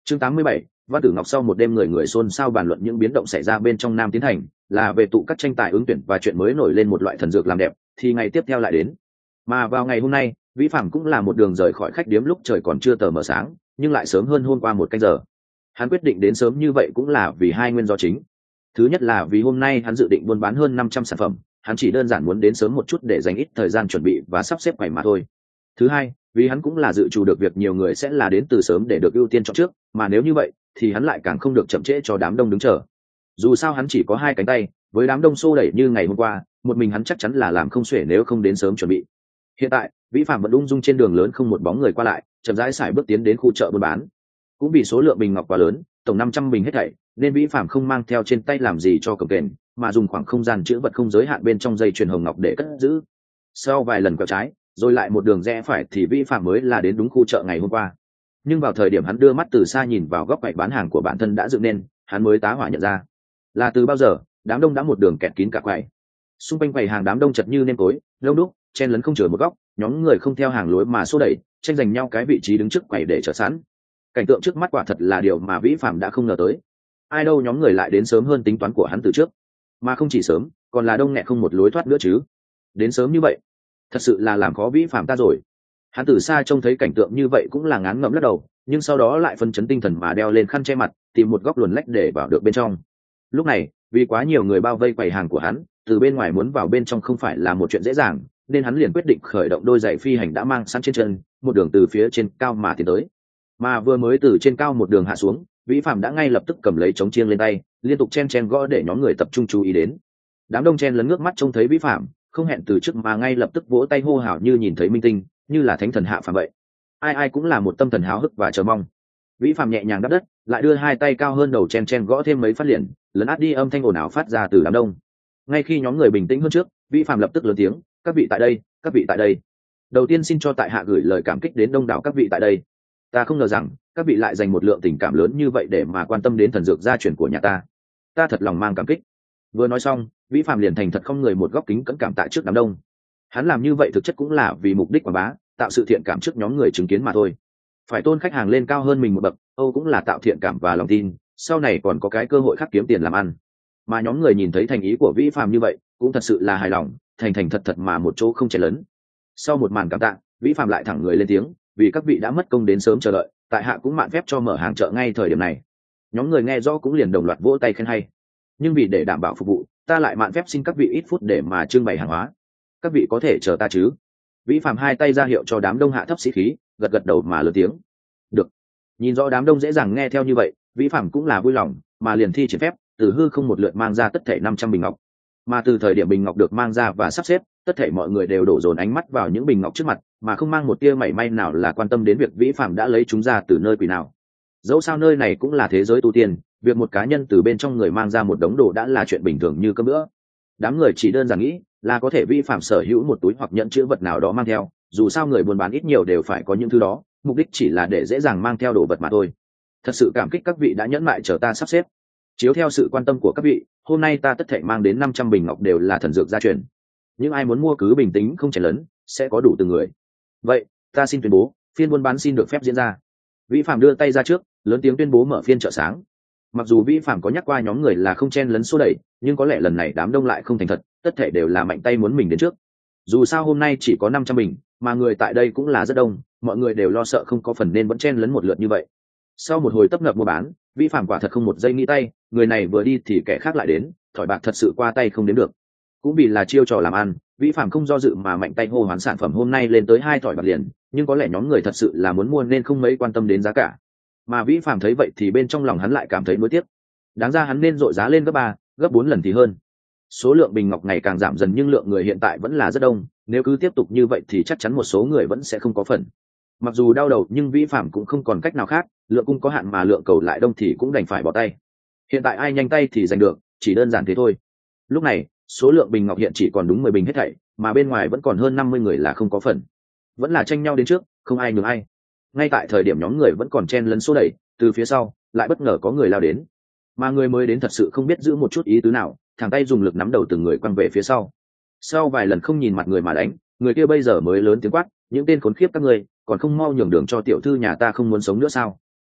Chương 87, Văn Tử Ngọc sau một đêm người người xôn xao bàn luận những biến động xảy ra bên trong Nam Tiến Thành, là về tụ các tranh tài ứng tuyển và chuyện mới nổi lên một loại thần dược làm đẹp, thì ngày tiếp theo lại đến. Mà vào ngày hôm nay, Vĩ Phạm cũng là một đường rời khỏi khách điếm lúc trời còn chưa tờ mờ sáng, nhưng lại sớm hơn hôm qua một canh giờ. Hắn quyết định đến sớm như vậy cũng là vì hai nguyên do chính. Thứ nhất là vì hôm nay hắn dự định buôn bán hơn 500 sản phẩm, hắn chỉ đơn giản muốn đến sớm một chút để dành ít thời gian chuẩn bị và sắp xếp quầy mà thôi. Thứ hai, vì hắn cũng là dự trù được việc nhiều người sẽ là đến từ sớm để được ưu tiên chọn trước, mà nếu như vậy thì hắn lại càng không được chậm trễ cho đám đông đứng chờ. Dù sao hắn chỉ có hai cánh tay, với đám đông xô đẩy như ngày hôm qua, một mình hắn chắc chắn là làm không xuể nếu không đến sớm chuẩn bị. Hiện tại, Vĩ Phạm vẫn ung dung trên đường lớn không một bóng người qua lại, chậm rãi sải bước tiến đến khu chợ buôn bán. Cũng vì số lượng bình ngọc quá lớn, tổng 500 bình hết thảy, nên Vĩ Phạm không mang theo trên tay làm gì cho cồng kềnh, mà dùng khoảng không gian chữ vật không giới hạn bên trong dây chuyền hồng ngọc để cất giữ. Sau vài lần quẹo trái, rồi lại một đường rẽ phải thì Vĩ Phạm mới là đến đúng khu chợ ngày hôm qua. Nhưng vào thời điểm hắn đưa mắt từ xa nhìn vào góc quầy bán hàng của bản thân đã dựng nên, hắn mới tá hỏa nhận ra là từ bao giờ đám đông đã một đường kẹt kín cả quầy. Xung quanh quầy hàng đám đông chật như nêm tối, đông đúc, chen lấn không chừa một góc, nhóm người không theo hàng lối mà xô đẩy, tranh giành nhau cái vị trí đứng trước quầy để chờ sẵn. Cảnh tượng trước mắt quả thật là điều mà Vĩ Phạm đã không ngờ tới. Ai đâu nhóm người lại đến sớm hơn tính toán của hắn từ trước, mà không chỉ sớm, còn là đông nghẹt không một lối thoát nữa chứ. Đến sớm như vậy, thật sự là làm khó Vĩ Phạm ta rồi. Hắn từ xa trông thấy cảnh tượng như vậy cũng là ngán ngẩm lắc đầu, nhưng sau đó lại phân chấn tinh thần mà đeo lên khăn che mặt, tìm một góc luồn lách để vào được bên trong. Lúc này, vì quá nhiều người bao vây quầy hàng của hắn, từ bên ngoài muốn vào bên trong không phải là một chuyện dễ dàng, nên hắn liền quyết định khởi động đôi giày phi hành đã mang sẵn trên chân, một đường từ phía trên cao mà tiến tới. Mà vừa mới từ trên cao một đường hạ xuống, Vĩ Phạm đã ngay lập tức cầm lấy trống chiêng lên tay, liên tục chen chen gõ để nhóm người tập trung chú ý đến. Đám đông chen lấn ngước mắt trông thấy Vĩ Phạm, không hẹn từ trước mà ngay lập tức vỗ tay hô hào như nhìn thấy minh tinh, như là thánh thần hạ phàm vậy. Ai ai cũng là một tâm thần háo hức và chờ mong. Vĩ Phạm nhẹ nhàng đáp đất, lại đưa hai tay cao hơn đầu chen chen gõ thêm mấy phát liền, lấn át đi âm thanh ồn ào phát ra từ đám đông. Ngay khi nhóm người bình tĩnh hơn trước, Vĩ Phạm lập tức lớn tiếng: "Các vị tại đây, các vị tại đây. Đầu tiên xin cho tại hạ gửi lời cảm kích đến đông đảo các vị tại đây. Ta không ngờ rằng các vị lại dành một lượng tình cảm lớn như vậy để mà quan tâm đến thần dược gia truyền của nhà ta. Ta thật lòng mang cảm kích." Vừa nói xong, Vĩ Phạm liền thành thật không người một góc kính cẩn cảm tạ trước đám đông. Hắn làm như vậy thực chất cũng là vì mục đích quảng bá, tạo sự thiện cảm trước nhóm người chứng kiến mà thôi. Phải tôn khách hàng lên cao hơn mình một bậc, Âu cũng là tạo thiện cảm và lòng tin, sau này còn có cái cơ hội khác kiếm tiền làm ăn. Mà nhóm người nhìn thấy thành ý của Vĩ Phạm như vậy, cũng thật sự là hài lòng, thành thành thật thật mà một chỗ không chè lớn. Sau một màn cảm tạ, Vĩ Phạm lại thẳng người lên tiếng: "Vì các vị đã mất công đến sớm chờ đợi, tại hạ cũng mạn phép cho mở hàng chợ ngay thời điểm này." Nhóm người nghe rõ cũng liền đồng loạt vỗ tay khen hay. Nhưng vì để đảm bảo phục vụ, ta lại mạn phép xin các vị ít phút để mà trưng bày hàng hóa. Các vị có thể chờ ta chứ? Vĩ Phạm hai tay ra hiệu cho đám đông hạ thấp sĩ khí, gật gật đầu mà lớn tiếng: "Được." Nhìn rõ đám đông dễ dàng nghe theo như vậy, Vĩ Phạm cũng là vui lòng, mà liền thi triển phép, từ hư không một lượt mang ra tất thảy 500 bình ngọc. Mà từ thời điểm bình ngọc được mang ra và sắp xếp, tất thảy mọi người đều đổ dồn ánh mắt vào những bình ngọc trước mặt, mà không mang một tia mảy may nào là quan tâm đến việc Vĩ Phạm đã lấy chúng ra từ nơi quỷ nào. Dẫu sao nơi này cũng là thế giới tu tiên, việc một cá nhân từ bên trong người mang ra một đống đồ đã là chuyện bình thường như cơm bữa. Đám người chỉ đơn giản nghĩ là có thể Vĩ Phạm sở hữu một túi hoặc nhẫn chữ vật nào đó mang theo, dù sao người buôn bán ít nhiều đều phải có những thứ đó, mục đích chỉ là để dễ dàng mang theo đồ vật mà thôi. Thật sự cảm kích các vị đã nhẫn mại chờ ta sắp xếp. Chiếu theo sự quan tâm của các vị, hôm nay ta tất thảy mang đến 500 bình ngọc đều là thần dược gia truyền. Những ai muốn mua cứ bình tĩnh không chèn lớn, sẽ có đủ từng người. Vậy, ta xin tuyên bố, phiên buôn bán xin được phép diễn ra. Vĩ Phạm đưa tay ra trước, lớn tiếng tuyên bố mở phiên chợ sáng. Mặc dù Vĩ Phạm có nhắc qua nhóm người là không chen lấn xô đẩy, nhưng có lẽ lần này đám đông lại không thành thật, tất thể đều là mạnh tay muốn mình đến trước. Dù sao hôm nay chỉ có 500 bình, mà người tại đây cũng là rất đông, mọi người đều lo sợ không có phần nên vẫn chen lấn một lượt như vậy. Sau một hồi tấp nập mua bán, Vĩ Phạm quả thật không một giây nghĩ tay, người này vừa đi thì kẻ khác lại đến, thỏi bạc thật sự qua tay không đến được. Cũng vì là chiêu trò làm ăn, Vĩ Phạm không do dự mà mạnh tay hô hoán sản phẩm hôm nay lên tới 2 thỏi bạc liền, nhưng có lẽ nhóm người thật sự là muốn mua nên không mấy quan tâm đến giá cả. Mà Vĩ Phạm thấy vậy thì bên trong lòng hắn lại cảm thấy nuối tiếc. Đáng ra hắn nên dội giá lên gấp 3, gấp 4 lần thì hơn. Số lượng bình ngọc ngày càng giảm dần nhưng lượng người hiện tại vẫn là rất đông, nếu cứ tiếp tục như vậy thì chắc chắn một số người vẫn sẽ không có phần. Mặc dù đau đầu nhưng Vĩ Phạm cũng không còn cách nào khác, lượng cung có hạn mà lượng cầu lại đông thì cũng đành phải bỏ tay. Hiện tại ai nhanh tay thì giành được, chỉ đơn giản thế thôi. Lúc này, số lượng bình ngọc hiện chỉ còn đúng 10 bình hết thảy, mà bên ngoài vẫn còn hơn 50 người là không có phần. Vẫn là tranh nhau đến trước, không ai nhường ai. Ngay tại thời điểm nhóm người vẫn còn chen lấn xô đẩy, từ phía sau lại bất ngờ có người lao đến. Mà người mới đến thật sự không biết giữ một chút ý tứ nào, thẳng tay dùng lực nắm đầu từng người quăng về phía sau. Sau vài lần không nhìn mặt người mà đánh, người kia bây giờ mới lớn tiếng quát: "Những tên khốn khiếp các ngươi, còn không mau nhường đường cho tiểu thư nhà ta không muốn sống nữa sao?"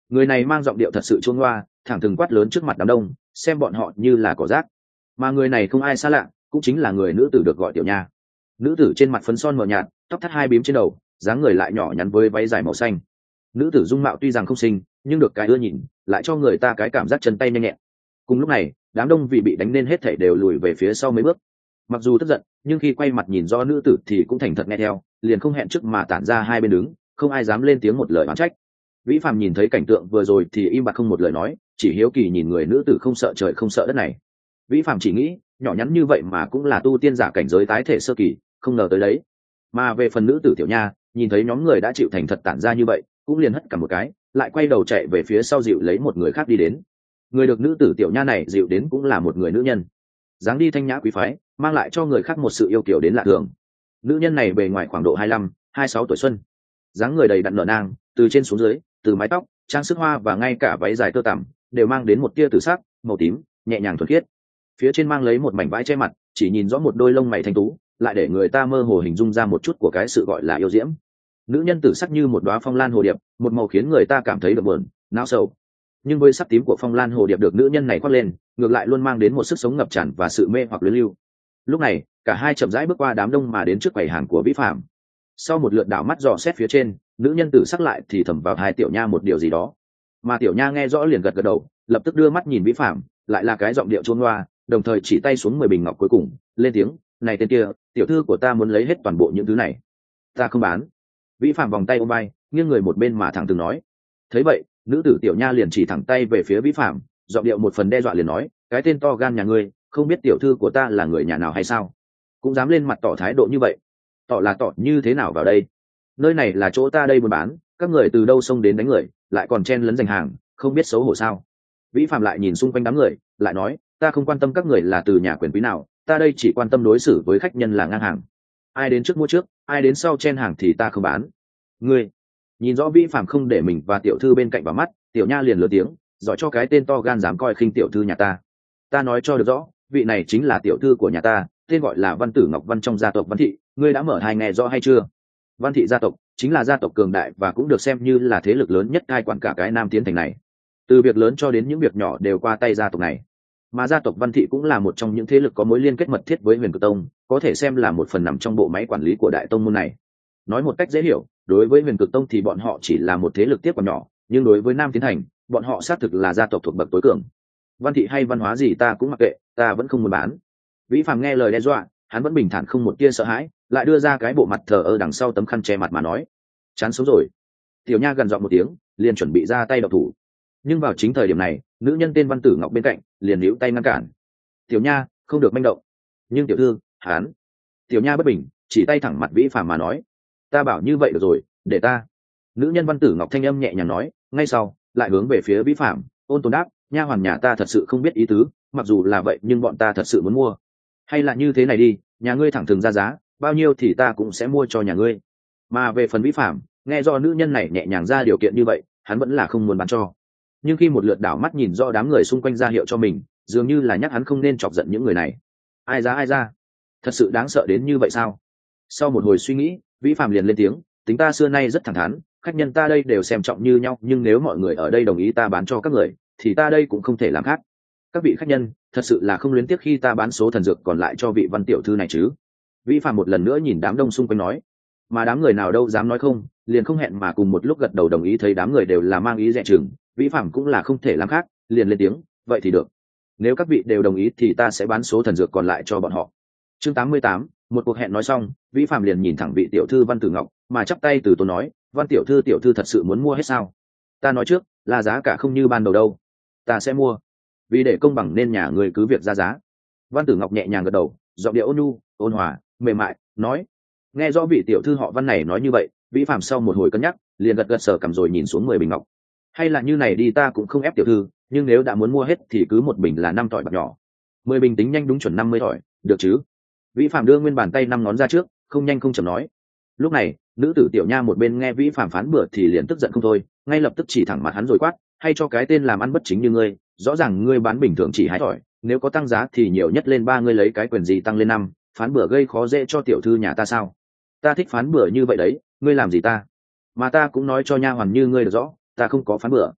Người này mang giọng điệu thật sự chuông loa, thẳng thừng quát lớn trước mặt đám đông, xem bọn họ như là cỏ rác. Mà người này không ai xa lạ, cũng chính là người nữ tử được gọi Tiểu Nha. Nữ tử trên mặt phấn son mờ nhạt, tóc thắt hai bím trên đầu, dáng người lại nhỏ nhắn với váy dài màu xanh. Nữ tử dung mạo tuy rằng không xinh, nhưng được cái ưa nhìn, lại cho người ta cái cảm giác chân tay nhanh nhẹn. Cùng lúc này, đám đông vì bị đánh nên hết thảy đều lùi về phía sau mấy bước. Mặc dù tức giận, nhưng khi quay mặt nhìn do nữ tử thì cũng thành thật nghe theo, liền không hẹn trước mà tản ra hai bên đứng, không ai dám lên tiếng một lời oán trách. Vĩ Phàm nhìn thấy cảnh tượng vừa rồi thì im bặt không một lời nói, chỉ hiếu kỳ nhìn người nữ tử không sợ trời không sợ đất này. Vĩ Phàm chỉ nghĩ, nhỏ nhắn như vậy mà cũng là tu tiên giả cảnh giới tái thể sơ kỳ, không ngờ tới đấy. Mà về phần nữ tử Tiểu Nha, nhìn thấy nhóm người đã chịu thành thật tản ra như vậy, cũng liền hất cả một cái, lại quay đầu chạy về phía sau dịu lấy một người khác đi đến. Người được nữ tử Tiểu Nha này dịu đến cũng là một người nữ nhân, dáng đi thanh nhã quý phái, mang lại cho người khác một sự yêu kiều đến lạ thường. Nữ nhân này bề ngoài khoảng độ 25, 26 tuổi xuân, dáng người đầy đặn nở nang, từ trên xuống dưới, từ mái tóc, trang sức hoa và ngay cả váy dài tơ tằm đều mang đến một tia tử sắc màu tím, nhẹ nhàng thuần khiết. Phía trên mang lấy một mảnh vải che mặt, chỉ nhìn rõ một đôi lông mày thanh tú, lại để người ta mơ hồ hình dung ra một chút của cái sự gọi là yêu diễm. Nữ nhân tử sắc như một đóa phong lan hồ điệp, một màu khiến người ta cảm thấy được buồn, não sầu. Nhưng với sắc tím của phong lan hồ điệp được nữ nhân này khoác lên, ngược lại luôn mang đến một sức sống ngập tràn và sự mê hoặc luyến lưu. Lúc này, cả hai chậm rãi bước qua đám đông mà đến trước quầy hàng của Vĩ Phạm. Sau một lượt đảo mắt dò xét phía trên, nữ nhân tử sắc lại thì thầm vào hai Tiểu Nha một điều gì đó. Mà Tiểu Nha nghe rõ liền gật gật đầu, lập tức đưa mắt nhìn Vĩ Phạm, lại là cái giọng điệu chuông loa, đồng thời chỉ tay xuống 10 bình ngọc cuối cùng, lên tiếng, "Này tên kia, tiểu thư của ta muốn lấy hết toàn bộ những thứ này. Ta không bán." Vĩ Phạm vòng tay ôm vai, nghiêng người một bên mà thẳng thừng nói. Thấy vậy, nữ tử Tiểu Nha liền chỉ thẳng tay về phía Vĩ Phạm, giọng điệu một phần đe dọa liền nói, "Cái tên to gan nhà ngươi, không biết tiểu thư của ta là người nhà nào hay sao? Cũng dám lên mặt tỏ thái độ như vậy. Tỏ là tỏ như thế nào vào đây? Nơi này là chỗ ta đây buôn bán, các người từ đâu xông đến đánh người, lại còn chen lấn giành hàng, không biết xấu hổ sao?" Vĩ Phạm lại nhìn xung quanh đám người, lại nói, "Ta không quan tâm các người là từ nhà quyền quý nào, ta đây chỉ quan tâm đối xử với khách nhân là ngang hàng. Ai đến trước mua trước, ai đến sau chen hàng thì ta không bán." Ngươi nhìn rõ Vĩ Phạm không để mình và tiểu thư bên cạnh vào mắt, Tiểu Nha liền lớn tiếng, "Giỏi cho cái tên to gan dám coi khinh tiểu thư nhà ta. Ta nói cho được rõ, vị này chính là tiểu thư của nhà ta, tên gọi là Văn Tử Ngọc Văn trong gia tộc Văn Thị, ngươi đã mở hai nghe rõ hay chưa?" Văn Thị gia tộc chính là gia tộc cường đại và cũng được xem như là thế lực lớn nhất cai quản cả cái Nam Tiến thành này. Từ việc lớn cho đến những việc nhỏ đều qua tay gia tộc này. Mà gia tộc Văn Thị cũng là một trong những thế lực có mối liên kết mật thiết với Huyền Cực Tông, có thể xem là một phần nằm trong bộ máy quản lý của đại tông môn này. Nói một cách dễ hiểu, đối với Huyền Cực Tông thì bọn họ chỉ là một thế lực tiếp còn nhỏ, nhưng đối với Nam Tiến thành, bọn họ xác thực là gia tộc thuộc bậc tối cường. Văn Thị hay văn hóa gì ta cũng mặc kệ, ta vẫn không muốn bán. Vĩ Phàm nghe lời đe dọa, hắn vẫn bình thản không một tia sợ hãi, lại đưa ra cái bộ mặt thờ ơ đằng sau tấm khăn che mặt mà nói, "Chán sống rồi." Tiểu Nha gần giọng một tiếng, liền chuẩn bị ra tay độc thủ. Nhưng vào chính thời điểm này, nữ nhân tên Văn Tử Ngọc bên cạnh liền níu tay ngăn cản. "Tiểu Nha, không được manh động." "Nhưng tiểu thư, hắn..." Tiểu Nha bất bình, chỉ tay thẳng mặt Vĩ Phàm mà nói, "Ta bảo như vậy được rồi, để ta." Nữ nhân Văn Tử Ngọc thanh âm nhẹ nhàng nói, ngay sau lại hướng về phía Vĩ Phàm, ôn tồn đáp, "Nha hoàn nhà ta thật sự không biết ý tứ, mặc dù là vậy nhưng bọn ta thật sự muốn mua. Hay là như thế này đi, nhà ngươi thẳng thừng ra giá, bao nhiêu thì ta cũng sẽ mua cho nhà ngươi." Mà về phần Vĩ Phàm, nghe do nữ nhân này nhẹ nhàng ra điều kiện như vậy, hắn vẫn là không muốn bán cho. Nhưng khi một lượt đảo mắt nhìn do đám người xung quanh ra hiệu cho mình, dường như là nhắc hắn không nên chọc giận những người này. Ai ra, thật sự đáng sợ đến như vậy sao? Sau một hồi suy nghĩ, Vĩ Phàm liền lên tiếng, "Tính ta xưa nay rất thẳng thắn, khách nhân ta đây đều xem trọng như nhau, nhưng nếu mọi người ở đây đồng ý ta bán cho các người, thì ta đây cũng không thể làm khác. Các vị khách nhân, thật sự là không luyến tiếc khi ta bán số thần dược còn lại cho vị Văn tiểu thư này chứ?" Vĩ Phàm một lần nữa nhìn đám đông xung quanh nói. Mà đám người nào đâu dám nói không, liền không hẹn mà cùng một lúc gật đầu đồng ý. Thấy đám người đều là mang ý dè chừng, Vĩ Phàm cũng là không thể làm khác, liền lên tiếng, "Vậy thì được. Nếu các vị đều đồng ý thì ta sẽ bán số thần dược còn lại cho bọn họ." Chương 88, một cuộc hẹn nói xong, Vĩ Phàm liền nhìn thẳng vị tiểu thư Văn Tử Ngọc, mà chắp tay từ tốn nói, "Văn tiểu thư thật sự muốn mua hết sao? Ta nói trước, là giá cả không như ban đầu đâu. Ta sẽ mua. Vì để công bằng nên nhà người cứ việc ra giá." Văn Tử Ngọc nhẹ nhàng gật đầu, giọng điệu ôn nhu, ôn hòa, mềm mại, nói. Nghe rõ vị tiểu thư họ Văn này nói như vậy, Vĩ Phàm sau một hồi cân nhắc, liền gật gật sờ cằm rồi nhìn xuống 10 bình ngọc. "Hay là như này đi, ta cũng không ép tiểu thư, nhưng nếu đã muốn mua hết thì cứ một bình là 5 thỏi bạc nhỏ. 10 bình tính nhanh đúng chuẩn 50 thỏi, được chứ?" Vĩ Phàm đưa nguyên bàn tay 5 ngón ra trước, không nhanh không chậm nói. Lúc này, nữ tử Tiểu Nha một bên nghe Vĩ Phàm phán bừa thì liền tức giận không thôi, ngay lập tức chỉ thẳng mặt hắn rồi quát, "Hay cho cái tên làm ăn bất chính như ngươi, rõ ràng ngươi bán bình thường chỉ 2 thỏi, nếu có tăng giá thì nhiều nhất lên 3, ngươi lấy cái quyền gì tăng lên 5, phán bừa gây khó dễ cho tiểu thư nhà ta sao? Ta thích phán bừa như vậy đấy, ngươi làm gì ta? Mà ta cũng nói cho nha hoàn như ngươi được rõ, ta không có phán bừa."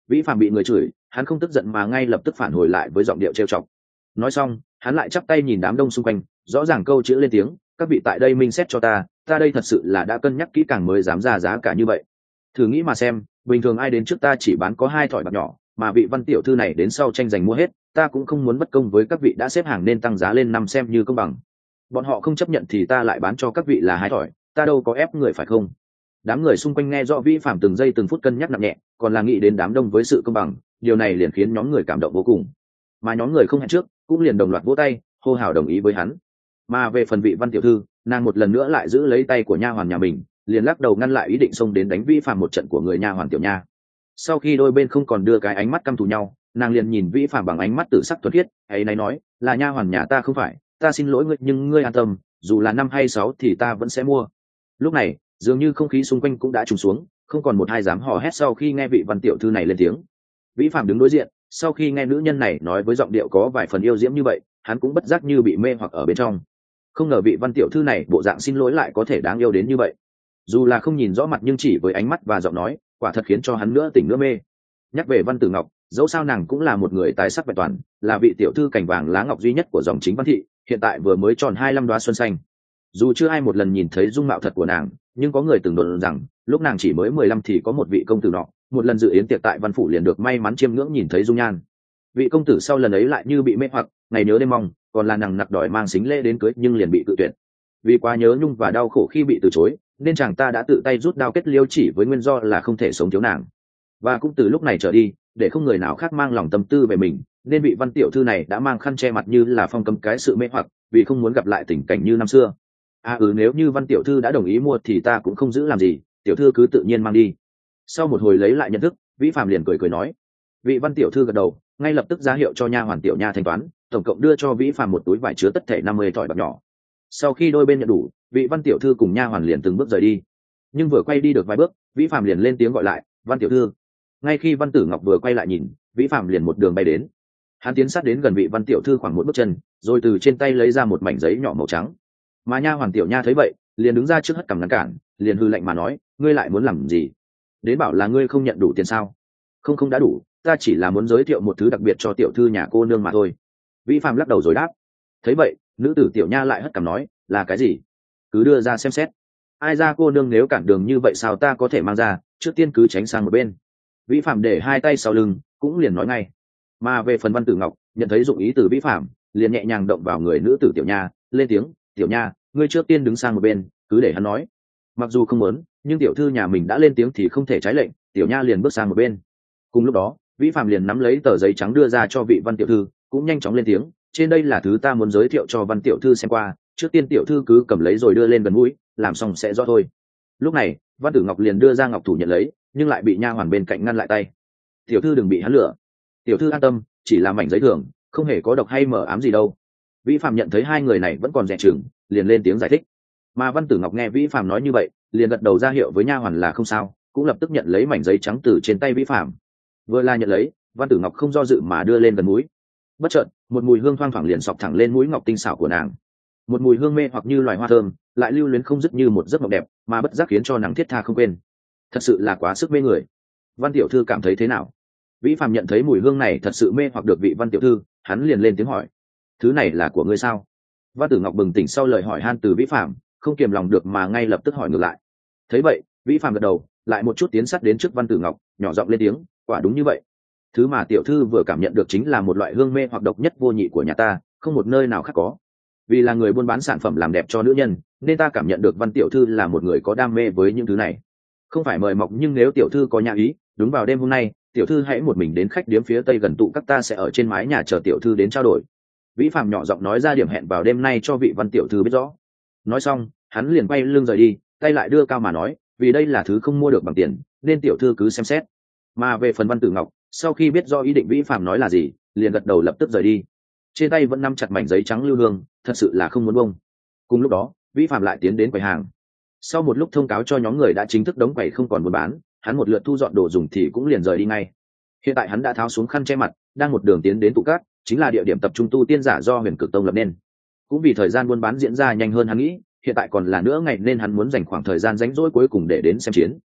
Vĩ Phạm bị người chửi, hắn không tức giận mà ngay lập tức phản hồi lại với giọng điệu trêu chọc. Nói xong, hắn lại chắp tay nhìn đám đông xung quanh, rõ ràng câu chữ lên tiếng, các vị tại đây minh xét cho ta đây thật sự là đã cân nhắc kỹ càng mới dám ra giá cả như vậy. Thử nghĩ mà xem, bình thường ai đến trước ta chỉ bán có 2 thỏi bạc nhỏ, mà vị Văn tiểu thư này đến sau tranh giành mua hết, ta cũng không muốn bất công với các vị đã xếp hàng nên tăng giá lên 5 xem như công bằng. Bọn họ không chấp nhận thì ta lại bán cho các vị là 2 thỏi, ta đâu có ép người phải không? Đám người xung quanh nghe rõ Vĩ Phạm từng giây từng phút cân nhắc nặng nhẹ, còn là nghĩ đến đám đông với sự công bằng, điều này liền khiến nhóm người cảm động vô cùng. Mà nhóm người không hẹn trước cũng liền đồng loạt vỗ tay, hô hào đồng ý với hắn. Mà về phần vị Văn tiểu thư, nàng một lần nữa lại giữ lấy tay của nha hoàn nhà mình, liền lắc đầu ngăn lại ý định xông đến đánh Vĩ Phạm một trận của người nha hoàn tiểu nha. Sau khi đôi bên không còn đưa cái ánh mắt căm thù nhau, nàng liền nhìn Vĩ Phạm bằng ánh mắt tử sắc thuần khiết, ấy này nói, là nha hoàn nhà ta không phải, ta xin lỗi ngươi, nhưng ngươi an tâm, dù là 5 hay 6 thì ta vẫn sẽ mua. Lúc này, dường như không khí xung quanh cũng đã trùng xuống, không còn một ai dám hò hét sau khi nghe vị Văn tiểu thư này lên tiếng. Vĩ Phạm đứng đối diện, sau khi nghe nữ nhân này nói với giọng điệu có vài phần yêu diễm như vậy, hắn cũng bất giác như bị mê hoặc ở bên trong. Không ngờ vị Văn tiểu thư này bộ dạng xin lỗi lại có thể đáng yêu đến như vậy. Dù là không nhìn rõ mặt nhưng chỉ với ánh mắt và giọng nói, quả thật khiến cho hắn nữa tỉnh nữa mê. Nhắc về Văn Tử Ngọc, dẫu sao nàng cũng là một người tài sắc vẹn toàn, là vị tiểu thư cành vàng lá ngọc duy nhất của dòng chính Văn thị, hiện tại vừa mới tròn 25 đóa xuân xanh. Dù chưa ai một lần nhìn thấy dung mạo thật của nàng, nhưng có người từng đồn rằng lúc nàng chỉ mới 15 thì có một vị công tử nọ một lần dự yến tiệc tại Văn phủ liền được may mắn chiêm ngưỡng nhìn thấy dung nhan. Vị công tử sau lần ấy lại như bị mê hoặc, ngày nhớ đêm mong, còn là nàng nặc đòi mang xính lễ đến cưới nhưng liền bị cự tuyệt. Vì quá nhớ nhung và đau khổ khi bị từ chối, nên chàng ta đã tự tay rút đao kết liêu chỉ với nguyên do là không thể sống thiếu nàng. Và cũng từ lúc này trở đi, để không người nào khác mang lòng tâm tư về mình, nên vị Văn tiểu thư này đã mang khăn che mặt như là phong cấm cái sự mê hoặc, vì không muốn gặp lại tình cảnh như năm xưa. Nếu như Văn tiểu thư đã đồng ý mua thì ta cũng không giữ làm gì, tiểu thư cứ tự nhiên mang đi. Sau một hồi lấy lại nhận thức, Vĩ Phạm liền cười nói. Vị Văn tiểu thư gật đầu, ngay lập tức ra hiệu cho nha hoàn tiểu nha thanh toán, tổng cộng đưa cho Vĩ Phạm một túi vải chứa tất thể 50 thỏi bạc nhỏ. Sau khi đôi bên nhận đủ, vị Văn tiểu thư cùng nha hoàn liền từng bước rời đi. Nhưng vừa quay đi được vài bước, Vĩ Phạm liền lên tiếng gọi lại, Văn tiểu thư. Ngay khi Văn Tử Ngọc vừa quay lại nhìn, Vĩ Phạm liền một đường bay đến. Hắn tiến sát đến gần vị Văn tiểu thư khoảng 1 bước chân, rồi từ trên tay lấy ra một mảnh giấy nhỏ màu trắng. Mà nha hoàn tiểu nha thấy vậy, liền đứng ra trước hất cằm ngăn cản, liền hư lạnh mà nói, ngươi lại muốn làm gì? Đến bảo là ngươi không nhận đủ tiền sao? Không đã đủ, ta chỉ là muốn giới thiệu một thứ đặc biệt cho tiểu thư nhà cô nương mà thôi. Vĩ Phạm lắc đầu rồi đáp. Thấy vậy, nữ tử tiểu nha lại hất cằm nói, là cái gì? Cứ đưa ra xem xét. Ai ra cô nương nếu cản đường như vậy sao ta có thể mang ra, trước tiên cứ tránh sang một bên. Vĩ Phạm để 2 tay sau lưng, cũng liền nói ngay. Mà về phần Văn Tử Ngọc, nhận thấy dụng ý từ Vĩ Phạm, liền nhẹ nhàng động vào người nữ tử tiểu nha, lên tiếng, tiểu nha, ngươi trước tiên đứng sang một bên, cứ để hắn nói. Mặc dù không muốn, nhưng tiểu thư nhà mình đã lên tiếng thì không thể trái lệnh, tiểu nha liền bước sang một bên. Cùng lúc đó, Vĩ Phạm liền nắm lấy tờ giấy trắng đưa ra cho vị Văn tiểu thư, cũng nhanh chóng lên tiếng, trên đây là thứ ta muốn giới thiệu cho Văn tiểu thư xem qua, trước tiên tiểu thư cứ cầm lấy rồi đưa lên gần mũi, làm xong sẽ rõ thôi. Lúc này, Văn Tử Ngọc liền đưa ra ngọc thủ nhận lấy, nhưng lại bị nha hoàn bên cạnh ngăn lại tay. Tiểu thư đừng bị hắn lừa, tiểu thư an tâm, chỉ là mảnh giấy thường, không hề có độc hay mờ ám gì đâu. Vĩ Phạm nhận thấy hai người này vẫn còn dè chừng, liền lên tiếng giải thích. Mà Văn Tử Ngọc nghe Vĩ Phạm nói như vậy, liền gật đầu ra hiệu với nha hoàn là không sao, cũng lập tức nhận lấy mảnh giấy trắng từ trên tay Vĩ Phạm. Vừa là nhận lấy, Văn Tử Ngọc không do dự mà đưa lên gần mũi. Bất chợt, một mùi hương thoang thoảng liền sọc thẳng lên mũi ngọc tinh xảo của nàng. Một mùi hương mê hoặc như loài hoa thơm, lại lưu luyến không dứt như một giấc mộng đẹp, mà bất giác khiến cho nàng thiết tha không quên. Thật sự là quá sức mê người. Văn tiểu thư cảm thấy thế nào? Vĩ Phạm nhận thấy mùi hương này thật sự mê hoặc được vị Văn tiểu thư, hắn liền lên tiếng hỏi. Thứ này là của ngươi sao? Văn Tử Ngọc bừng tỉnh sau lời hỏi han từ Vĩ Phạm, không kiềm lòng được mà ngay lập tức hỏi ngược lại. Thấy vậy, Vĩ Phạm gật đầu, lại một chút tiến sát đến trước Văn Tử Ngọc, nhỏ giọng lên tiếng, quả đúng như vậy. Thứ mà tiểu thư vừa cảm nhận được chính là một loại hương mê hoặc độc nhất vô nhị của nhà ta, không một nơi nào khác có. Vì là người buôn bán sản phẩm làm đẹp cho nữ nhân, nên ta cảm nhận được Văn tiểu thư là một người có đam mê với những thứ này. Không phải mời mọc, nhưng nếu tiểu thư có nhà ý, đúng vào đêm hôm nay, tiểu thư hãy một mình đến khách điếm phía tây gần tụ các, ta sẽ ở trên mái nhà chờ tiểu thư đến trao đổi. Vĩ Phạm nhỏ giọng nói ra điểm hẹn vào đêm nay cho vị Văn tiểu thư biết rõ. Nói xong, hắn liền quay lưng rời đi, tay lại đưa cao mà nói, vì đây là thứ không mua được bằng tiền, nên tiểu thư cứ xem xét. Mà về phần Văn Tử Ngọc, sau khi biết do ý định Vĩ Phạm nói là gì, liền gật đầu lập tức rời đi. Trên tay vẫn nắm chặt mảnh giấy trắng lưu hương, thật sự là không muốn bông. Cùng lúc đó, Vĩ Phạm lại tiến đến quầy hàng. Sau một lúc thông cáo cho nhóm người đã chính thức đóng quầy không còn buôn bán, hắn một lượt thu dọn đồ dùng thì cũng liền rời đi ngay. Hiện tại hắn đã tháo xuống khăn che mặt, đang một đường tiến đến tụ cát, chính là địa điểm tập trung tu tiên giả do Huyền Cực Tông lập nên. Cũng vì thời gian buôn bán diễn ra nhanh hơn hắn nghĩ, hiện tại còn là nữa ngày nên hắn muốn dành khoảng thời gian rảnh rỗi cuối cùng để đến xem chiến.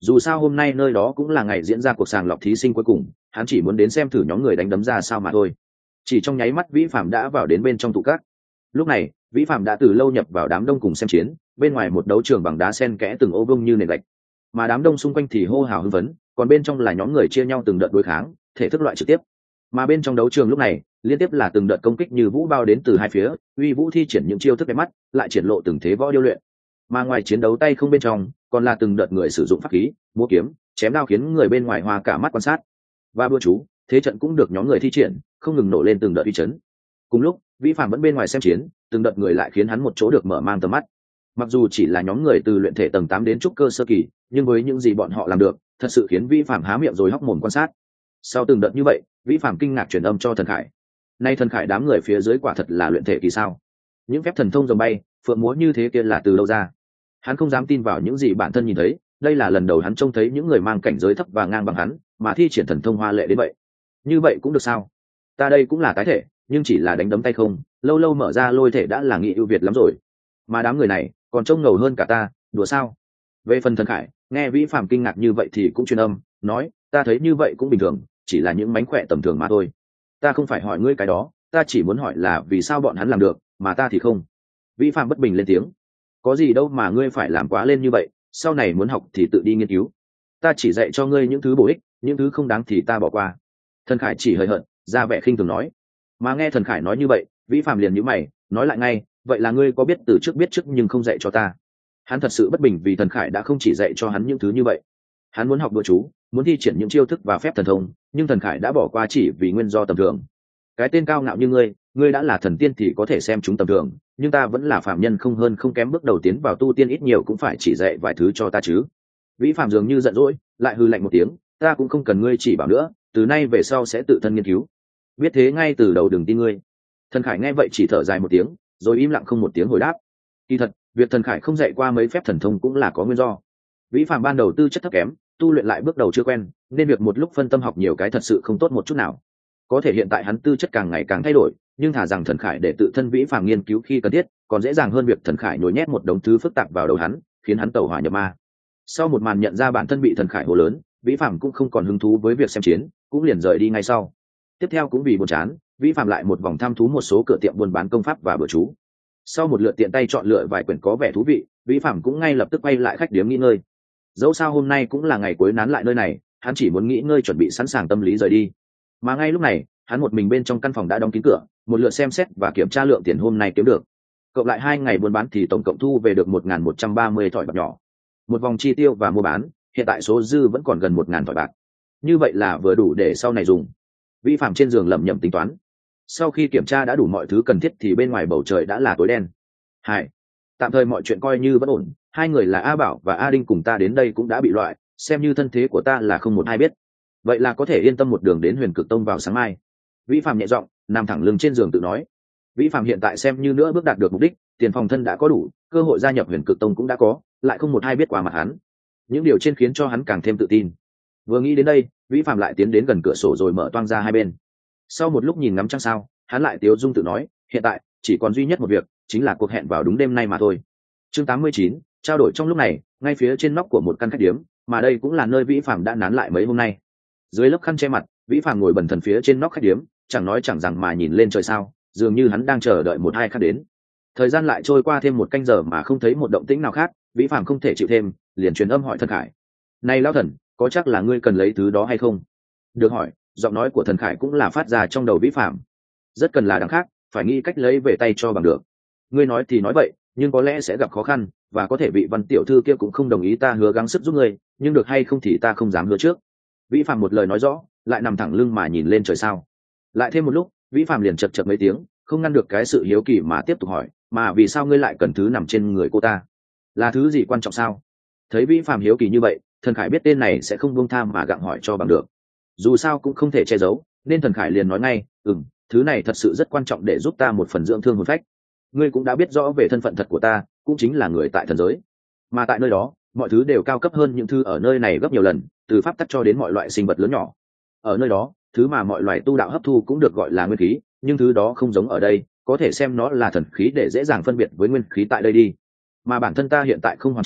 dù sao hôm nay nơi đó cũng là ngày diễn ra cuộc sàng lọc thí sinh cuối cùng, hắn chỉ muốn đến xem thử nhóm người đánh đấm ra sao mà thôi. Chỉ trong nháy mắt Vĩ Phạm đã vào đến bên trong tụ các. Lúc này Vĩ Phạm đã từ lâu nhập vào đám đông cùng xem chiến, bên ngoài một đấu trường bằng đá sen kẽ từng ô vuông như nền gạch, mà đám đông xung quanh thì hô hào hưng phấn, còn bên trong là nhóm người chia nhau từng đợt đối kháng, thể thức loại trực tiếp. Mà bên trong đấu trường lúc này liên tiếp là từng đợt công kích như vũ bao đến từ hai phía, uy vũ thi triển những chiêu thức đẹp mắt, lại triển lộ từng thế võ điêu luyện. Mà ngoài chiến đấu tay không bên trong, còn là từng đợt người sử dụng pháp khí, múa kiếm, chém đao khiến người bên ngoài hoa cả mắt quan sát. Và bữa chú, thế trận cũng được nhóm người thi triển, không ngừng nổ lên từng đợt uy chấn. Cùng lúc, Vĩ Phạm vẫn bên ngoài xem chiến, từng đợt người lại khiến hắn một chỗ được mở mang tầm mắt. Mặc dù chỉ là nhóm người từ luyện thể tầng 8 đến trúc cơ sơ kỳ, nhưng với những gì bọn họ làm được, thật sự khiến Vĩ Phạm há miệng rồi hốc mồm quan sát. Sau từng đợt như vậy, Vĩ Phạm kinh ngạc truyền âm cho Thần Khải. Nay Thần Khải đám người phía dưới quả thật là luyện thể kỳ sao? Những phép thần thông rồng bay, phượng múa như thế kia là từ đâu ra? Hắn không dám tin vào những gì bản thân nhìn thấy, đây là lần đầu hắn trông thấy những người mang cảnh giới thấp và ngang bằng hắn, mà thi triển thần thông hoa lệ đến vậy. Như vậy cũng được sao? Ta đây cũng là tái thể, nhưng chỉ là đánh đấm tay không, lâu lâu mở ra lôi thể đã là nghị ưu việt lắm rồi. Mà đám người này còn trông ngầu hơn cả ta, đùa sao? Về phần Thần Khải, nghe Vĩ Phạm kinh ngạc như vậy thì cũng truyền âm, nói, ta thấy như vậy cũng bình thường, chỉ là những mánh khỏe tầm thường mà thôi. Ta không phải hỏi ngươi cái đó, ta chỉ muốn hỏi là vì sao bọn hắn làm được, mà ta thì không. Vĩ Phạm bất bình lên tiếng, có gì đâu mà ngươi phải làm quá lên như vậy, sau này muốn học thì tự đi nghiên cứu. Ta chỉ dạy cho ngươi những thứ bổ ích, những thứ không đáng thì ta bỏ qua. Thần Khải chỉ hời hợt, ra vẻ khinh thường nói. Mà nghe Thần Khải nói như vậy, Vĩ Phạm liền nhíu mày, nói lại ngay, vậy là ngươi có biết từ trước biết trước nhưng không dạy cho ta. Hắn thật sự bất bình vì Thần Khải đã không chỉ dạy cho hắn những thứ như vậy. Hắn muốn học đùa chú, muốn thi triển những chiêu thức và phép thần thông, nhưng Thần Khải đã bỏ qua chỉ vì nguyên do tầm thường. Cái tên cao ngạo như ngươi đã là thần tiên thì có thể xem chúng tầm thường, nhưng ta vẫn là phạm nhân không hơn không kém, bước đầu tiến vào tu tiên ít nhiều cũng phải chỉ dạy vài thứ cho ta chứ. Vĩ Phạm dường như giận dỗi, lại hư lạnh một tiếng, ta cũng không cần ngươi chỉ bảo nữa, từ nay về sau sẽ tự thân nghiên cứu. Biết thế ngay từ đầu đừng tin ngươi. Thần Khải nghe vậy chỉ thở dài một tiếng, rồi im lặng không một tiếng hồi đáp. Kỳ thật, việc Thần Khải không dạy qua mấy phép thần thông cũng là có nguyên do. Vĩ Phạm ban đầu tư chất thấp kém, tu luyện lại bước đầu chưa quen, nên việc một lúc phân tâm học nhiều cái thật sự không tốt một chút nào. Có thể hiện tại hắn tư chất càng ngày càng thay đổi, nhưng thà rằng Thần Khải để tự thân Vĩ Phạm nghiên cứu khi cần thiết, còn dễ dàng hơn việc Thần Khải nhồi nhét một đống thứ phức tạp vào đầu hắn, khiến hắn tẩu hỏa nhập ma. Sau một màn nhận ra bản thân bị Thần Khải hô lớn, Vĩ Phạm cũng không còn hứng thú với việc xem chiến, cũng liền rời đi ngay sau. Tiếp theo cũng vì buồn chán, Vĩ Phạm lại một vòng thăm thú một số cửa tiệm buôn bán công pháp và bữa chú. Sau một lượt tiện tay chọn lựa vài quyển có vẻ thú vị, Vĩ Phạm cũng ngay lập tức quay lại khách điếm nghỉ ngơi. Dẫu sao hôm nay cũng là ngày cuối nán lại nơi này, hắn chỉ muốn nghỉ ngơi chuẩn bị sẵn sàng tâm lý rời đi. Mà ngay lúc này, hắn một mình bên trong căn phòng đã đóng kín cửa, một lượt xem xét và kiểm tra lượng tiền hôm nay kiếm được. Cộng lại 2 ngày buôn bán thì tổng cộng thu về được 1.130 thỏi bạc nhỏ. Một vòng chi tiêu và mua bán, hiện tại số dư vẫn còn gần 1.000 thỏi bạc. Như vậy là vừa đủ để sau này dùng. Vĩ Phạm trên giường lẩm nhẩm tính toán. Sau khi kiểm tra đã đủ mọi thứ cần thiết thì bên ngoài bầu trời đã là tối đen. Hai, tạm thời mọi chuyện coi như vẫn ổn. Hai người là A Bảo và A Đinh cùng ta đến đây cũng đã bị loại, xem như thân thế của ta là không một ai biết. Vậy là có thể yên tâm một đường đến Huyền Cực Tông vào sáng mai. Vĩ Phạm nhẹ giọng nằm thẳng lưng trên giường tự nói. Vĩ Phạm hiện tại xem như nữa bước đạt được mục đích, tiền phòng thân đã có đủ, cơ hội gia nhập Huyền Cực Tông cũng đã có, lại không một ai biết qua mặt hắn. Những điều trên khiến cho hắn càng thêm tự tin. Vừa nghĩ đến đây, Vĩ Phạm lại tiến đến gần cửa sổ rồi mở toang ra hai bên. Sau một lúc nhìn ngắm trăng sao, hắn lại tiếu dung tự nói, hiện tại chỉ còn duy nhất một việc, chính là cuộc hẹn vào đúng đêm nay mà thôi. Chương 89, trao đổi trong lúc này, ngay phía trên nóc của một căn khách điếm, mà đây cũng là nơi Vĩ Phạm đã nán lại mấy hôm nay. Dưới lớp khăn che mặt, Vĩ Phạm ngồi bần thần phía trên nóc khách điếm, chẳng nói chẳng rằng mà nhìn lên trời sao, dường như hắn đang chờ đợi một hai khách đến. Thời gian lại trôi qua thêm 1 canh giờ mà không thấy một động tĩnh nào khác, Vĩ Phạm không thể chịu thêm, liền truyền âm hỏi Thần Khải. Này lão thần, có chắc là ngươi cần lấy thứ đó hay không? Được hỏi, giọng nói của Thần Khải cũng là phát ra trong đầu Vĩ Phạm. Rất cần là đằng khác, phải nghĩ cách lấy về tay cho bằng được. Ngươi nói thì nói vậy, nhưng có lẽ sẽ gặp khó khăn, và có thể vị Văn tiểu thư kia cũng không đồng ý ta hứa gắng sức giúp ngươi, nhưng được hay không thì ta không dám hứa trước. Vĩ Phạm một lời nói rõ, lại nằm thẳng lưng mà nhìn lên trời sao. Lại thêm một lúc, Vĩ Phạm liền chật chật mấy tiếng, không ngăn được cái sự hiếu kỳ mà tiếp tục hỏi, mà vì sao ngươi lại cần thứ nằm trên người cô ta? Là thứ gì quan trọng sao? Thấy Vĩ Phạm hiếu kỳ như vậy, Thần Khải biết tên này sẽ không buông tham mà gặng hỏi cho bằng được. Dù sao cũng không thể che giấu, nên Thần Khải liền nói ngay, thứ này thật sự rất quan trọng để giúp ta một phần dưỡng thương hồn phách. Ngươi cũng đã biết rõ về thân phận thật của ta, cũng chính là người tại thần giới. Mà tại nơi đó, mọi thứ đều cao cấp hơn những thứ ở nơi này gấp nhiều lần, từ pháp tắc cho đến mọi loại sinh vật lớn nhỏ. Ở nơi đó, thứ mà mọi loài tu đạo hấp thu cũng được gọi là nguyên khí, nhưng thứ đó không giống ở đây, có thể xem nó là thần khí để dễ dàng phân biệt với nguyên khí tại đây đi. Mà bản thân ta hiện tại không hoàn chỉnh,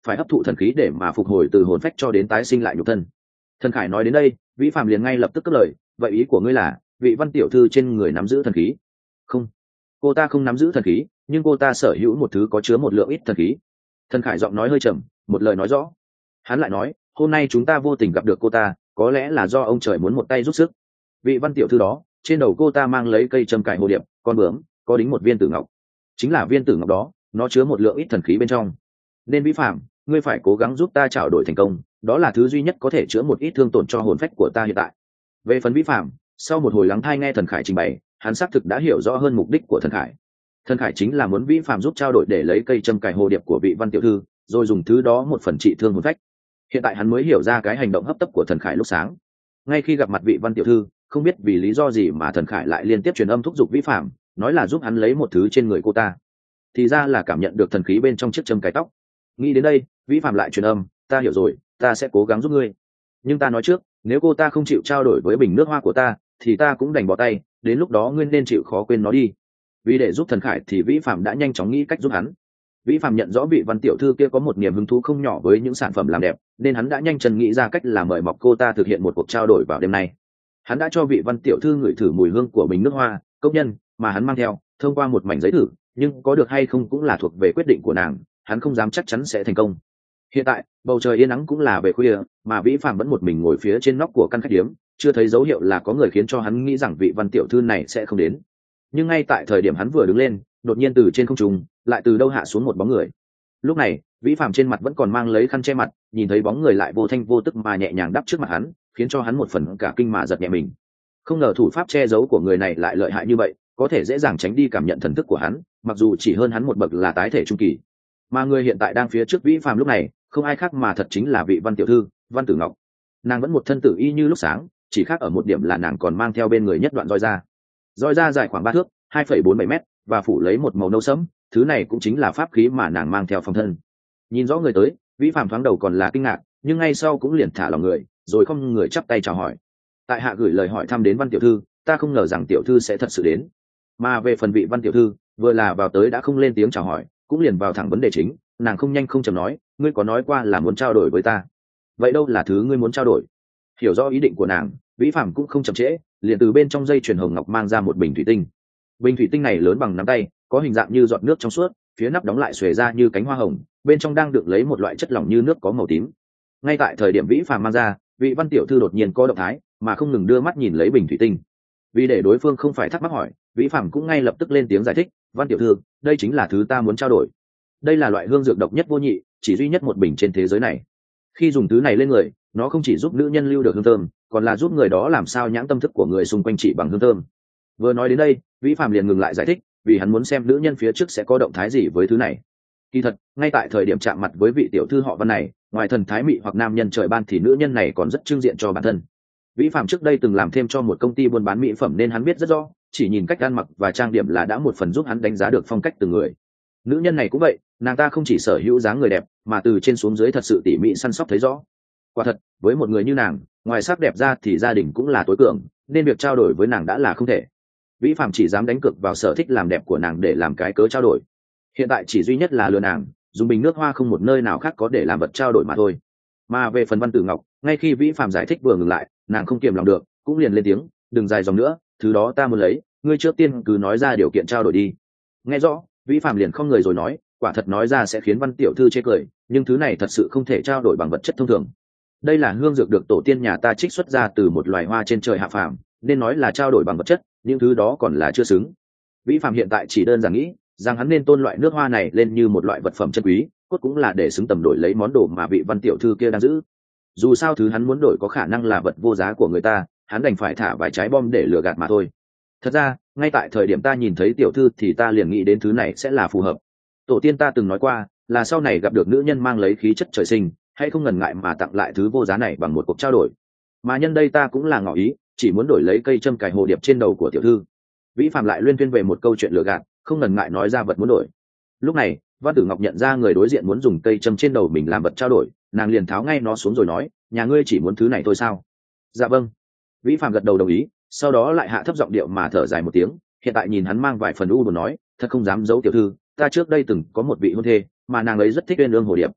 phải hấp thụ thần khí để mà phục hồi từ hồn phách cho đến tái sinh lại nhục thân. Thần Khải nói đến đây, Vĩ Phạm liền ngay lập tức cất lời, vậy ý của ngươi là vị Văn tiểu thư trên người nắm giữ thần khí? Không, cô ta không nắm giữ thần khí, nhưng cô ta sở hữu một thứ có chứa một lượng ít thần khí. Thần Khải giọng nói hơi trầm, một lời nói rõ. Hắn lại nói, hôm nay chúng ta vô tình gặp được cô ta, có lẽ là do ông trời muốn một tay giúp sức. Vị Văn tiểu thư đó, trên đầu cô ta mang lấy cây châm cài hồ điệp, con bướm, có đính một viên tử ngọc. Chính là viên tử ngọc đó, nó chứa một lượng ít thần khí bên trong. Nên Vĩ Phạm, ngươi phải cố gắng giúp ta trao đổi thành công, đó là thứ duy nhất có thể chữa một ít thương tổn cho hồn phách của ta hiện tại. Về phần Vĩ Phạm, sau một hồi lắng tai nghe Thần Khải trình bày, hắn xác thực đã hiểu rõ hơn mục đích của Thần Khải. Thần Khải chính là muốn Vĩ Phạm giúp trao đổi để lấy cây châm cài hồ điệp của vị Văn tiểu thư, rồi dùng thứ đó một phần trị thương hồn phách. Hiện tại hắn mới hiểu ra cái hành động hấp tấp của Thần Khải lúc sáng. Ngay khi gặp mặt vị Văn tiểu thư, không biết vì lý do gì mà Thần Khải lại liên tiếp truyền âm thúc giục Vĩ Phạm, nói là giúp hắn lấy một thứ trên người cô ta. Thì ra là cảm nhận được thần khí bên trong chiếc châm cài tóc. Nghĩ đến đây, Vĩ Phạm lại truyền âm, ta hiểu rồi, ta sẽ cố gắng giúp ngươi. Nhưng ta nói trước, nếu cô ta không chịu trao đổi với bình nước hoa của ta, thì ta cũng đành bỏ tay, đến lúc đó ngươi nên chịu khó quên nó đi. Vì để giúp Thần Khải thì Vĩ Phạm đã nhanh chóng nghĩ cách giúp hắn. Vĩ Phạm nhận rõ vị Văn tiểu thư kia có một niềm hứng thú không nhỏ với những sản phẩm làm đẹp, nên hắn đã nhanh chân nghĩ ra cách là mời mọc cô ta thực hiện một cuộc trao đổi vào đêm nay. Hắn đã cho vị Văn tiểu thư ngửi thử mùi hương của bình nước hoa công nhân mà hắn mang theo, thông qua một mảnh giấy thử, nhưng có được hay không cũng là thuộc về quyết định của nàng, hắn không dám chắc chắn sẽ thành công. Hiện tại bầu trời yên nắng cũng là về khuya, mà Vĩ Phạm vẫn một mình ngồi phía trên nóc của căn khách điếm, chưa thấy dấu hiệu là có người khiến cho hắn nghĩ rằng vị Văn tiểu thư này sẽ không đến. Nhưng ngay tại thời điểm hắn vừa đứng lên, đột nhiên từ trên không trung lại từ đâu hạ xuống một bóng người. Lúc này Vĩ Phạm trên mặt vẫn còn mang lấy khăn che mặt, nhìn thấy bóng người lại vô thanh vô tức mà nhẹ nhàng đắp trước mặt hắn, khiến cho hắn một phần cả kinh mà giật nhẹ mình. Không ngờ thủ pháp che giấu của người này lại lợi hại như vậy, có thể dễ dàng tránh đi cảm nhận thần thức của hắn, mặc dù chỉ hơn hắn một bậc là tái thể trung kỳ. Mà người hiện tại đang phía trước Vĩ Phạm lúc này, không ai khác mà thật chính là vị Văn tiểu thư, Văn Tử Ngọc. Nàng vẫn một thân tử y như lúc sáng, chỉ khác ở một điểm là nàng còn mang theo bên người nhất đoạn roi da. Roi da dài khoảng 3 thước, 2,47 mét, và phủ lấy một màu nâu sẫm, thứ này cũng chính là pháp khí mà nàng mang theo phòng thân. Nhìn rõ người tới, Vĩ Phạm thoáng đầu còn là kinh ngạc, nhưng ngay sau cũng liền thả lòng người, rồi không người chắp tay chào hỏi. Tại hạ gửi lời hỏi thăm đến Văn tiểu thư, ta không ngờ rằng tiểu thư sẽ thật sự đến. Mà về phần vị Văn tiểu thư, vừa là vào tới đã không lên tiếng chào hỏi, cũng liền vào thẳng vấn đề chính, nàng không nhanh không chậm nói, ngươi có nói qua là muốn trao đổi với ta, vậy đâu là thứ ngươi muốn trao đổi? Hiểu rõ ý định của nàng, Vĩ Phạm cũng không chậm trễ, liền từ bên trong dây chuyền hồng ngọc mang ra một bình thủy tinh. Bình thủy tinh này lớn bằng nắm tay, có hình dạng như giọt nước trong suốt, phía nắp đóng lại xuề ra như cánh hoa hồng, bên trong đang được lấy một loại chất lỏng như nước có màu tím. Ngay tại thời điểm Vĩ Phạm mang ra, vị Văn tiểu thư đột nhiên có động thái, mà không ngừng đưa mắt nhìn lấy bình thủy tinh. Vì để đối phương không phải thắc mắc hỏi, Vĩ Phạm cũng ngay lập tức lên tiếng giải thích, Văn tiểu thư, đây chính là thứ ta muốn trao đổi. Đây là loại hương dược độc nhất vô nhị, chỉ duy nhất một bình trên thế giới này. Khi dùng thứ này lên người, nó không chỉ giúp nữ nhân lưu được hương thơm, còn là giúp người đó làm sao nhãn tâm thức của người xung quanh chỉ bằng hương thơm. Vừa nói đến đây, Vĩ Phạm liền ngừng lại giải thích, vì hắn muốn xem nữ nhân phía trước sẽ có động thái gì với thứ này. Kỳ thật, ngay tại thời điểm chạm mặt với vị tiểu thư họ Văn này, ngoài thần thái mị hoặc nam nhân trời ban thì nữ nhân này còn rất trưng diện cho bản thân. Vĩ Phạm trước đây từng làm thêm cho một công ty buôn bán mỹ phẩm nên hắn biết rất rõ, chỉ nhìn cách ăn mặc và trang điểm là đã một phần giúp hắn đánh giá được phong cách từng người. Nữ nhân này cũng vậy, nàng ta không chỉ sở hữu dáng người đẹp, mà từ trên xuống dưới thật sự tỉ mỉ săn sóc thấy rõ. Quả thật, với một người như nàng, ngoài sắc đẹp ra thì gia đình cũng là tối cường, nên việc trao đổi với nàng đã là không thể. Vĩ Phạm chỉ dám đánh cược vào sở thích làm đẹp của nàng để làm cái cớ trao đổi. Hiện tại chỉ duy nhất là lừa nàng, dùng bình nước hoa không một nơi nào khác có để làm vật trao đổi mà thôi. Mà về phần Văn Tử Ngọc, ngay khi Vĩ Phạm giải thích vừa ngừng lại, nàng không kiềm lòng được, cũng liền lên tiếng, đừng dài dòng nữa, thứ đó ta muốn lấy, ngươi trước tiên cứ nói ra điều kiện trao đổi đi. Nghe rõ, Vĩ Phạm liền không người rồi nói, quả thật nói ra sẽ khiến Văn tiểu thư chê cười, nhưng thứ này thật sự không thể trao đổi bằng vật chất thông thường. Đây là hương dược được tổ tiên nhà ta trích xuất ra từ một loài hoa trên trời hạ phàm, nên nói là trao đổi bằng vật chất, những thứ đó còn là chưa xứng. Vĩ Phạm hiện tại chỉ đơn giản nghĩ rằng hắn nên tôn loại nước hoa này lên như một loại vật phẩm chân quý, cốt cũng là để xứng tầm đổi lấy món đồ mà vị Văn tiểu thư kia đang giữ. Dù sao thứ hắn muốn đổi có khả năng là vật vô giá của người ta, hắn đành phải thả vài trái bom để lừa gạt mà thôi. Thật ra, ngay tại thời điểm ta nhìn thấy tiểu thư thì ta liền nghĩ đến thứ này sẽ là phù hợp. Tổ tiên ta từng nói qua, là sau này gặp được nữ nhân mang lấy khí chất trời sinh, hãy không ngần ngại mà tặng lại thứ vô giá này bằng một cuộc trao đổi. Mà nhân đây ta cũng là ngỏ ý, chỉ muốn đổi lấy cây châm cài hồ điệp trên đầu của tiểu thư. Vĩ Phạm lại luyên thuyên về một câu chuyện lừa gạt, không ngần ngại nói ra vật muốn đổi. Lúc này, Văn Tử Ngọc nhận ra người đối diện muốn dùng cây châm trên đầu mình làm vật trao đổi, nàng liền tháo ngay nó xuống rồi nói, nhà ngươi chỉ muốn thứ này thôi sao? Dạ vâng. Vĩ Phạm gật đầu đồng ý, sau đó lại hạ thấp giọng điệu mà thở dài một tiếng, hiện tại nhìn hắn mang vài phần u buồn nói, thật không dám giấu tiểu thư, ta trước đây từng có một vị hôn thê, mà nàng ấy rất thích uyên ương hồ điệp.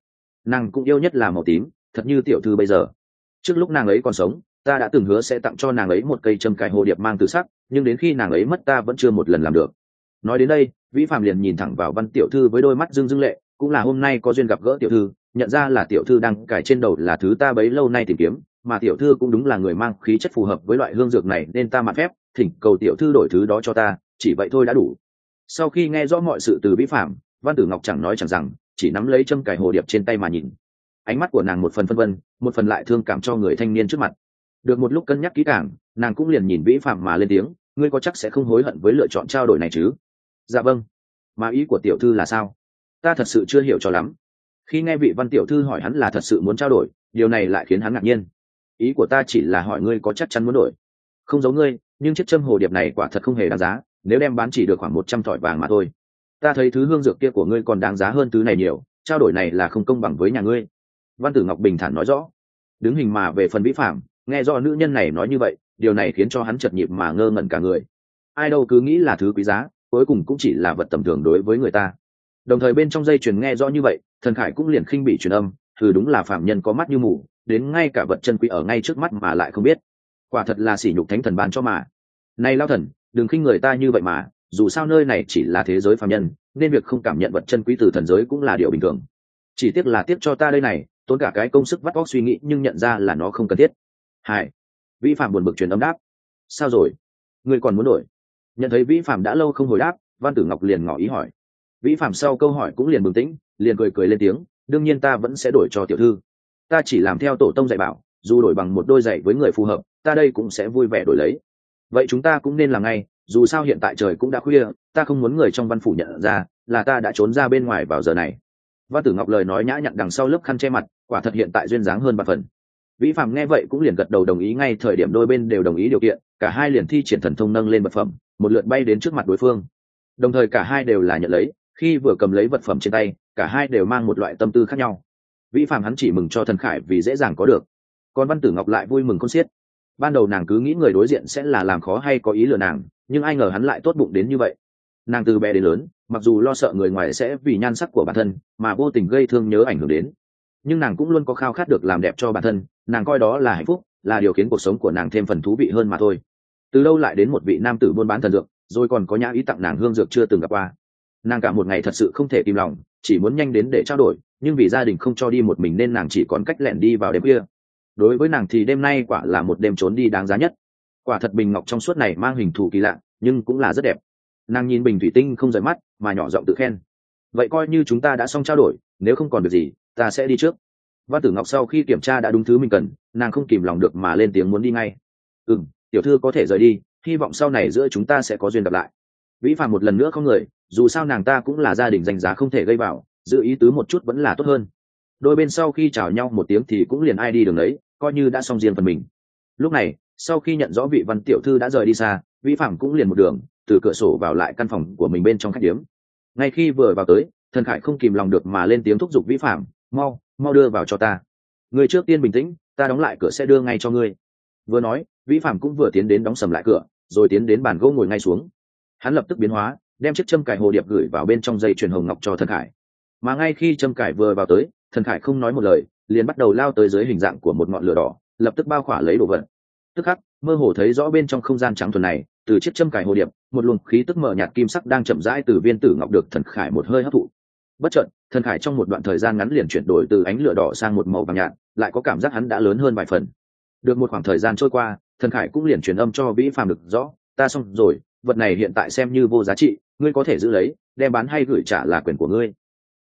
Nàng cũng yêu nhất là màu tím, thật như tiểu thư bây giờ. Trước lúc nàng ấy còn sống, ta đã từng hứa sẽ tặng cho nàng ấy một cây châm cài hồ điệp mang từ sắc, nhưng đến khi nàng ấy mất ta vẫn chưa một lần làm được. Nói đến đây, Vĩ Phạm liền nhìn thẳng vào Văn tiểu thư với đôi mắt rưng rưng lệ. Cũng là hôm nay có duyên gặp gỡ tiểu thư, nhận ra là tiểu thư đang cài trên đầu là thứ ta bấy lâu nay tìm kiếm, mà tiểu thư cũng đúng là người mang khí chất phù hợp với loại hương dược này, nên ta mạn phép thỉnh cầu tiểu thư đổi thứ đó cho ta, chỉ vậy thôi đã đủ. Sau khi nghe rõ mọi sự từ Vĩ Phạm, Văn Tử Ngọc chẳng nói chẳng rằng, chỉ nắm lấy châm cài hồ điệp trên tay mà nhìn. Ánh mắt của nàng một phần phân vân, một phần lại thương cảm cho người thanh niên trước mặt. Được một lúc cân nhắc kỹ càng, nàng cũng liền nhìn Vĩ Phạm mà lên tiếng, ngươi có chắc sẽ không hối hận với lựa chọn trao đổi này chứ? Dạ vâng. Mà ý của tiểu thư là sao? Ta thật sự chưa hiểu cho lắm. Khi nghe vị Văn tiểu thư hỏi hắn là thật sự muốn trao đổi, điều này lại khiến hắn ngạc nhiên. Ý của ta chỉ là hỏi ngươi có chắc chắn muốn đổi. Không giấu ngươi, nhưng chiếc châm hồ điệp này quả thật không hề đáng giá, nếu đem bán chỉ được khoảng 100 thỏi vàng mà thôi. Ta thấy thứ hương dược kia của ngươi còn đáng giá hơn thứ này nhiều, trao đổi này là không công bằng với nhà ngươi. Văn Tử Ngọc bình thản nói rõ. Đứng hình mà về phần Vĩ Phạm, nghe rõ nữ nhân này nói như vậy, điều này khiến cho hắn chật nhịp mà ngơ ngẩn cả người. Ai đâu cứ nghĩ là thứ quý giá, cuối cùng cũng chỉ là vật tầm thường đối với người ta. Đồng thời bên trong dây chuyền nghe rõ như vậy, Thần Khải cũng liền khinh bị truyền âm, thử đúng là phạm nhân có mắt như mù, đến ngay cả vật chân quý ở ngay trước mắt mà lại không biết. Quả thật là sỉ nhục thánh thần ban cho mà. Này lao thần, đừng khinh người ta như vậy mà, dù sao nơi này chỉ là thế giới phạm nhân, nên việc không cảm nhận vật chân quý từ thần giới cũng là điều bình thường. Chỉ tiếc là tiếp cho ta đây này, tốn cả cái công sức vắt óc suy nghĩ nhưng nhận ra là nó không cần thiết. Hai, Vĩ Phạm buồn bực truyền âm đáp. Sao rồi? Ngươi còn muốn đổi? Nhận thấy Vĩ Phạm đã lâu không hồi đáp, Văn Tử Ngọc liền ngỏ ý hỏi. Vĩ Phạm sau câu hỏi cũng liền bừng tĩnh, liền cười cười lên tiếng, đương nhiên ta vẫn sẽ đổi cho tiểu thư. Ta chỉ làm theo tổ tông dạy bảo, dù đổi bằng một đôi giày với người phù hợp, ta đây cũng sẽ vui vẻ đổi lấy. Vậy chúng ta cũng nên làm ngay, dù sao hiện tại trời cũng đã khuya, ta không muốn người trong văn phủ nhận ra là ta đã trốn ra bên ngoài vào giờ này. Văn Tử Ngọc lời nói nhã nhặn đằng sau lớp khăn che mặt, quả thật hiện tại duyên dáng hơn bạc phần. Vĩ Phạm nghe vậy cũng liền gật đầu đồng ý, ngay thời điểm đôi bên đều đồng ý điều kiện, cả hai liền thi triển thần thông nâng lên vật phẩm, một lượt bay đến trước mặt đối phương. Đồng thời cả hai đều là nhận lấy, khi vừa cầm lấy vật phẩm trên tay, cả hai đều mang một loại tâm tư khác nhau. Vĩ Phạm hắn chỉ mừng cho Thần Khải vì dễ dàng có được, còn Văn Tử Ngọc lại vui mừng khôn xiết. Ban đầu nàng cứ nghĩ người đối diện sẽ là làm khó hay có ý lừa nàng, nhưng ai ngờ hắn lại tốt bụng đến như vậy. Nàng từ bé đến lớn, mặc dù lo sợ người ngoài sẽ vì nhan sắc của bản thân mà vô tình gây thương nhớ ảnh hưởng đến, nhưng nàng cũng luôn có khao khát được làm đẹp cho bản thân, nàng coi đó là hạnh phúc, là điều khiến cuộc sống của nàng thêm phần thú vị hơn mà thôi. Từ đâu lại đến một vị nam tử buôn bán thần dược, rồi còn có nhã ý tặng nàng hương dược chưa từng gặp qua. Nàng cả một ngày thật sự không thể kìm lòng, chỉ muốn nhanh đến để trao đổi, nhưng vì gia đình không cho đi một mình nên nàng chỉ còn cách lẻn đi vào đêm khuya. Đối với nàng thì đêm nay quả là một đêm trốn đi đáng giá nhất. Quả thật bình ngọc trong suốt này mang hình thù kỳ lạ, nhưng cũng là rất đẹp. Nàng nhìn bình thủy tinh không rời mắt mà nhỏ giọng tự khen. Vậy coi như chúng ta đã xong trao đổi, nếu không còn việc gì ta sẽ đi trước. Văn Tử Ngọc sau khi kiểm tra đã đúng thứ mình cần, nàng không kìm lòng được mà lên tiếng muốn đi ngay. Tiểu thư có thể rời đi, hy vọng sau này giữa chúng ta sẽ có duyên gặp lại. Vĩ Phạm một lần nữa không người, dù sao nàng ta cũng là gia đình danh giá không thể gây vào, giữ ý tứ một chút vẫn là tốt hơn. Đôi bên sau khi chào nhau một tiếng thì cũng liền ai đi đường ấy, coi như đã xong riêng phần mình. Lúc này sau khi nhận rõ vị Văn tiểu thư đã rời đi xa, Vĩ Phạm cũng liền một đường từ cửa sổ vào lại căn phòng của mình bên trong khách điếm. Ngay khi vừa vào tới, Thần Khải không kìm lòng được mà lên tiếng thúc giục Vĩ Phạm, mau đưa vào cho ta. Ngươi trước tiên bình tĩnh, ta đóng lại cửa sẽ đưa ngay cho ngươi. Vừa nói, Vĩ Phạm cũng vừa tiến đến đóng sầm lại cửa, rồi tiến đến bàn gỗ ngồi ngay xuống. Hắn lập tức biến hóa, đem chiếc châm cài hồ điệp gửi vào bên trong dây chuyền hồng ngọc cho Thần Khải. Mà ngay khi châm cài vừa vào tới, Thần Khải không nói một lời, liền bắt đầu lao tới dưới hình dạng của một ngọn lửa đỏ, lập tức bao khỏa lấy đồ vật. Tức khắc, mơ hồ thấy rõ bên trong không gian trắng thuần này, từ chiếc châm cài hồ điệp, một luồng khí tức mờ nhạt kim sắc đang chậm rãi từ viên tử ngọc được Thần Khải một hơi hấp thụ. Bất chợt, Thần Khải trong một đoạn thời gian ngắn liền chuyển đổi từ ánh lửa đỏ sang một màu vàng nhạt, lại có cảm giác hắn đã lớn hơn vài phần. Được một khoảng thời gian trôi qua, Thần Khải cũng liền truyền âm cho Vĩ Phạm được rõ, ta xong rồi, vật này hiện tại xem như vô giá trị, ngươi có thể giữ lấy, đem bán hay gửi trả là quyền của ngươi.